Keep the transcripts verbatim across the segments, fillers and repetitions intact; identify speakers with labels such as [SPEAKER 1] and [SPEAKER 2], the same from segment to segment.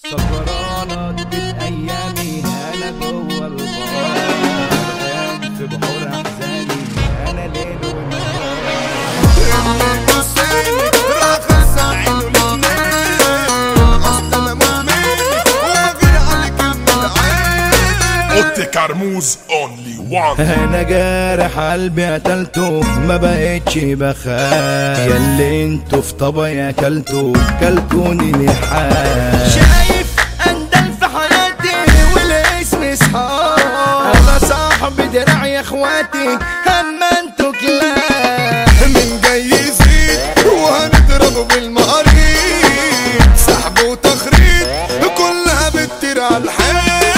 [SPEAKER 1] سكرانة ادت ايامي انا جوه البار، غرقان في بحور احزاني انا ليل ونهار.
[SPEAKER 2] راح اخسر عينه الاتنين، اصل انا مدمن وبغير عليك المدعين.
[SPEAKER 3] اوتي كرموز اونلي وان.
[SPEAKER 1] انا جارح قلبي قتلته ما بقتش بخاف، ياللي انتوا في طبعي اكلتوا كلتوني لحال.
[SPEAKER 2] شايف اندل في حياتي والاسم صحاب،
[SPEAKER 1] انا صاحب دراع يا اخواتي اما انتوا كلاب.
[SPEAKER 2] من جاي يزيد وهنضربه بالمقاريب، سحب وتخريب كلها بتطير على الحال.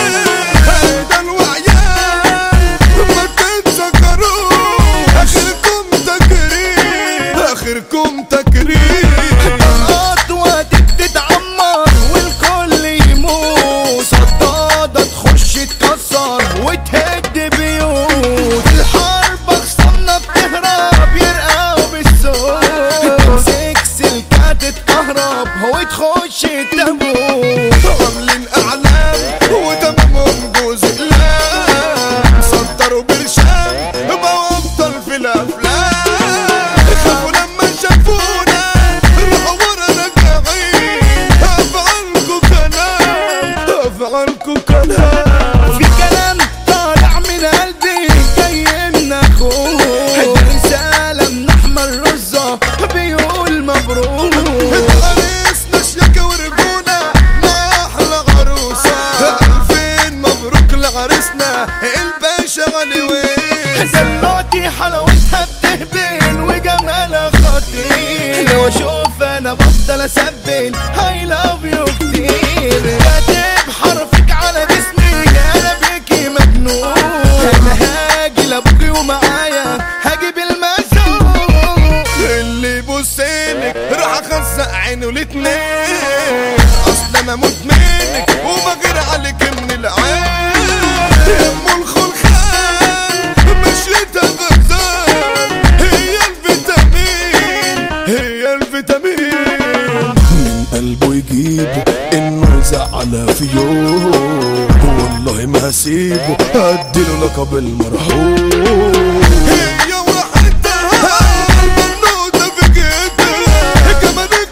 [SPEAKER 2] هيدا الوعيان ما تتذكروش، اخركم تكريم اخركم تكريم.
[SPEAKER 1] الخطوة بتتعمر والكل يموت، صدادة تخش تكسر وتهد بيوت. الحرب اخصامنا بتهرب يرقعوا بالصوت، تمسك سلكات تتكهرب وتخش التابوت.
[SPEAKER 2] عاملين اعلام وتمامهم جوز اقلام، صدروا برشام بقوا ابطال في الافلام. خافوا لما شافونا راحوا ورا راجعين، افعالكوا كلام افعالكوا كلام.
[SPEAKER 1] في كلام طالع من قلبي جاي من اخوك، رسالة من احمر رزة بيقول مبروك.
[SPEAKER 2] عريسنا شياكة ورجولة مع احلى عروسة، الفين مبروك لعريسنا الباشا علي ويس.
[SPEAKER 1] دلوقتي حلاوتها بتهبل وجمالها خطير، لو اشوف انا بفضل اسبل I love you كتير. كاتب حرفك على جسمي انا بيكي مجنون، انا هاجي لابوكي ومعايا هجيب المسؤول.
[SPEAKER 2] اللي يبصلك راح اخزق عينه الاتنين، اصل انا مدمنك وبغير عليك من العين. ام الخلخال مشيتها غزال، هي الفيتامين هي الفيتامين. من قلبه يجيبه انه يزعل في يوم، والله ما هسيبه اديله لقب المرحوم. هي وحدها البنوتة في جدها، جمالك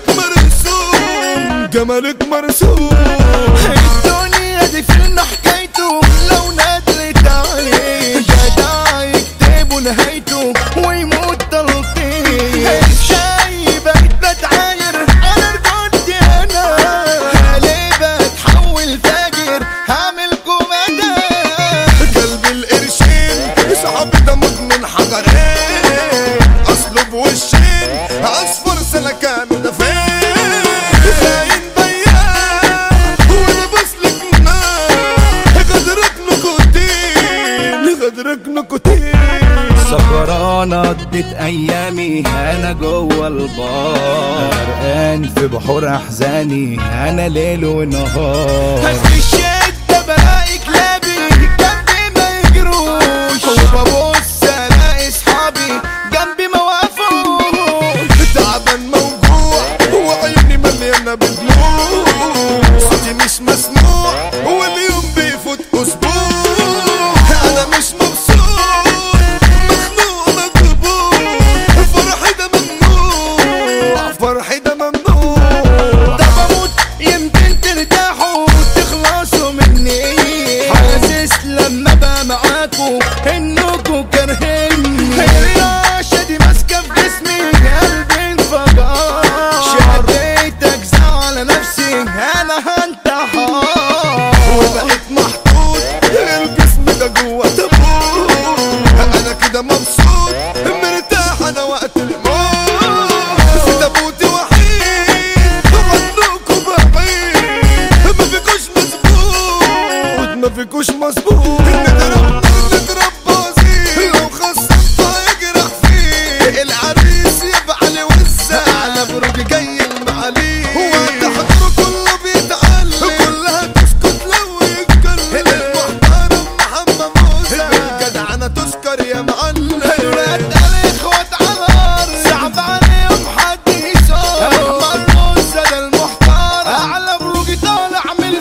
[SPEAKER 2] مرسوم جمالك مرسوم.
[SPEAKER 1] الدنيا دي فيلم حكايته لو ندلت عليه، جدع يكتبوا نهايته ويموت تلطيف. شاي بقيت بتعاير انا رجعت انا، ليه بتحول فاجر هعمل كومادا.
[SPEAKER 2] قلب القرشين صحابي ده مدمن حجرين، اصله بوشين اصفر سلكان ده فين. خاين بياع ولبس لك نار، غدرك نكوتين غدرك نكوتين.
[SPEAKER 1] سكرانة ادت ايامي انا جوه البار، غرقان في بحور احزاني انا ليل ونهار. في الشدة بلاقي كلابي جنبي ما يجروش، وببص الاقي اصحابي جنبي ما وقفوش.
[SPEAKER 2] تعبان موجوع وعيني مليانة بدموع، صوتي مش مسموع واليوم بيفوت اسبوع. انا مش مبسوط مخنوق مكبوت، فرحي ده ممنوع فرحي ده ممنوع.
[SPEAKER 1] ده بموت يمكن ترتاحوا تخلصوا مني، حاسس لما بقى معاكوا انكوا كارهيني. الرياشة دي ماسكة في جسمي قلبي انفجر، شديت اجزاء على نفسي انا هنتحر.
[SPEAKER 2] وبقيت محطوط الجسم ده جوه تابوت، انا كده مبسوط مرتاح انا وقت الموت. في تابوتي وحيد عنكوا بعيد، ما فيكوش مظبوط ما فيكوش مظبوط. نضرب نضرب بازي لو خصمت هيجرح فيه، العريس يبقى لي وسع على برج جاي المعالي. وقت حضره كله بيتعلم كلها تسكت لو يتكلم. المحترم محمد موسى بالجدع انا تذكر يا معلم.
[SPEAKER 1] ولاد الاخوة عمار صعب عليهم حد يسار، احمر موسى ده المحترم على بروجي طالع من